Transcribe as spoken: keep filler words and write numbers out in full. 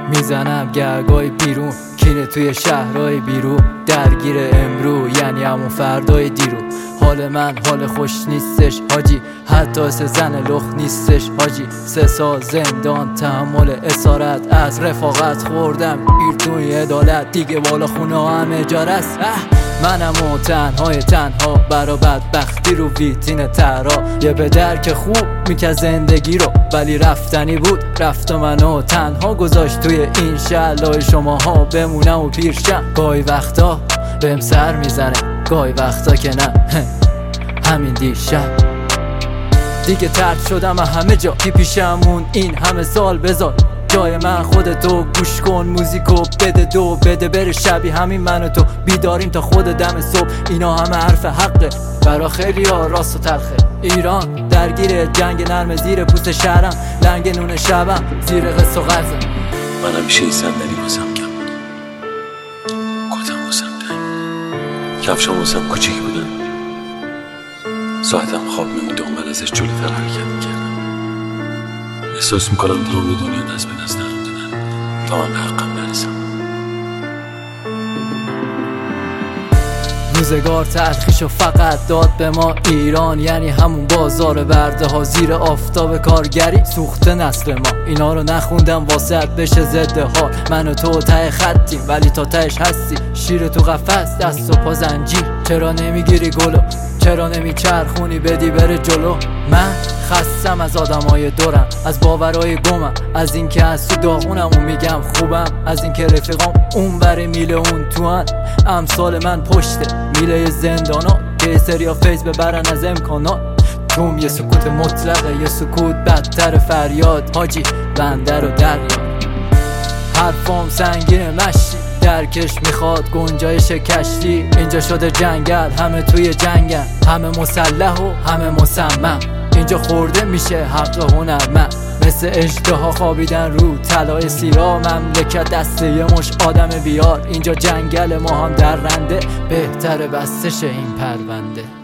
میزنم گرگای بیرون، کینه توی شهرهای بیرون، درگیر امرو یعنی همون فردای دیرو. حال من حال خوش نیستش حاجی، حتی سه زن لخ نیستش حاجی. سه سال زندان تحمل اسارت، از رفاقت خوردم گیر توی عدالت، دیگه بالا خونه همه جارست. منم و تنهای تنها برا بدبختی رو ویتین ترا، یه بدر که خوب میکرد زندگی رو ولی رفتنی بود، رفت و منو تنها گذاشت توی این شهر. لای شماها بمونم و پیرشم، گاهی وقتا بهم سر میزنه، گاهی وقتا که نه. همین دیشب دیگه ترد شدم همه جا، کی پیشمون این همه سال بذار جای من خودتو گوش کن، موزیکو بده دو بده بره شبی همین من و تو بیداریم تا خود دم صبح. اینا همه حرف حقه برا خیلی ها راست و تلخه. ایران درگیر جنگ نرم زیر پوست شهرم، لنگ نون شبم زیر قصه و غرزم. من همیشه این صندلی واسم کم بود، کتم واسم تنگ، کفشام واسم کوچیک بودن، ساعتم خواب میمونده و من ازش جلوتر حرکت میکردم. احساس میکنم تمام دنیا دست به دست درم دادن تا من به حقم نرسم. روزگار تلخیشو فقط داد به ما ایران، یعنی همون بازار برده ها زیر آفتاب کارگری سوخته نسل ما. اینا رو نخوندم واسه بشه ضد حال، من و تو ته خطیم ولی تا تهش هستی شیر تو قفس دست و پا زنجیر. چرا نمیگیری گلو، چرا نمیچرخونی بدی بره جلو؟ من خستم از آدمای دورم، از باورای گمم، از اینکه از تو داغونم و میگم خوبم، از اینکه رفیقام اون بره میله اون تو هن. امثال من پشته میله زندانا که سریا فیض ببرن از امکانات. توم یه سکوت مطلقه، یه سکوت بدتر فریاد حاجی بنده رو دریا. حرفام سنگین مشی درکش میخواد گنجایش کشتی، اینجا شده جنگل همه توی جنگل، همه مسلح و همه مصمم. اینجا خورده میشه حق هنرمند، مثل اژدها خوابیدن رو طلای سیرا. مملکت دسته یه مش آدم بیار، اینجا جنگل ما هم درنده، بهتره بسته شه این پرونده.